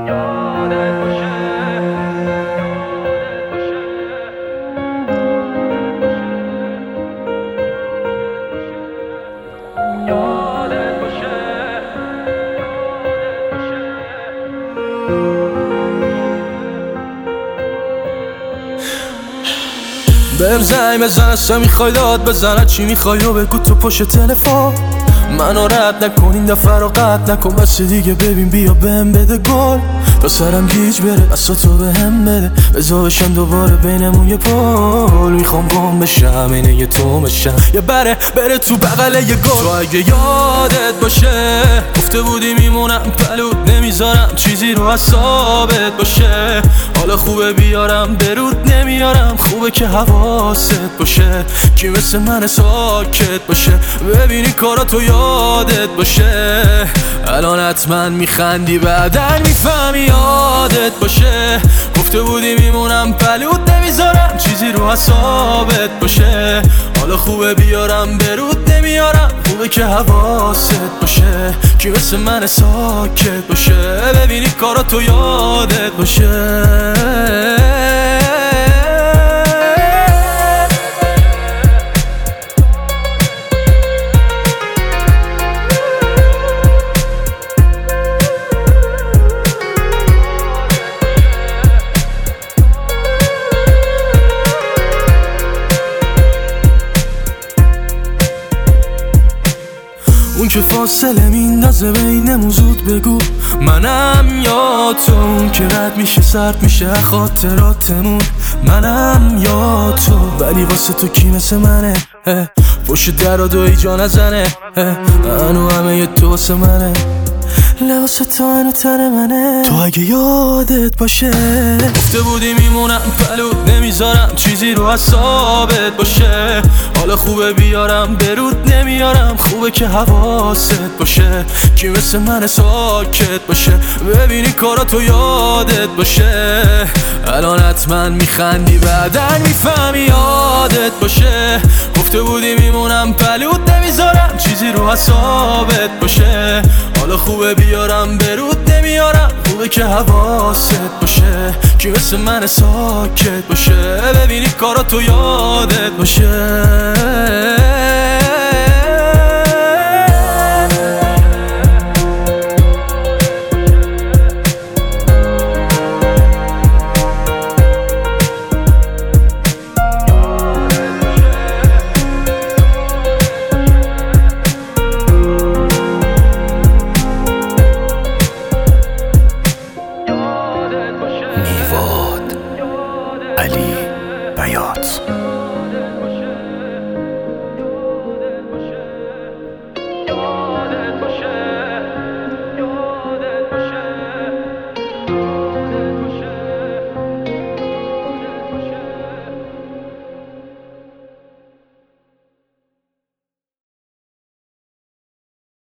بهم زنگ بزن اصلا میخوای داد بزن چی میخوای و بگو تو پشت تلفن منو رد نکن این دفعه رو قطع نکن بس دیگه ببین بیا بهم بده گل تا سرم گیج بره بسا تو بهم بده بزا بشم دوباره بینمون یه پل میخوام گم بشم اینه یه تو بشم یه بره تو بغل یه گل تو اگه یادت باشه گفته بودی میمونم پلود نمیذارم چیزی رو حسابت باشه حالا خوبه بیارم درود نمیارم خوبه که حواست باشه کی مثل من ساکت باشه ببینی کارا تو یادت باشه الان حتما میخندی بعدن میفهمی یادت باشه گفته بودی میمونم پلود نمیذارم چیزی رو حسابت باشه حالا خوبه بیارم درود نمیارم خوبه که حواست باشه کی مثل من ساکت باشه ببینی کارا تو یادت باشه اون که فاصله میندازه بینمون زود بگو منم یا تو اون که رد میشه سرد میشه خاطراتمون منم یا تو ولی واسه تو کی مثل منه پشت در و دوی جا نزنه هنو همه یه تو واسه منه لباس تو هنو تن منه تو اگه یادت باشه گفته بودی میمونم پلود نمیذارم چیزی رو حسابت باشه حالا خوبه بیارم درود نمیارم خوبه که حواست باشه کی مثل من ساکت باشه ببینی کارا تو یادت باشه الان حتما میخندی بعدن میفهمی یادت باشه گفته بودی میمونم پلود نمیذارم چیزی رو حسابت باشه حالا خوبه بیارم برود نمیارم خوبه که حواست باشه کی مثل من ساکت باشه ببینی کارا تو یادت باشه علی بیات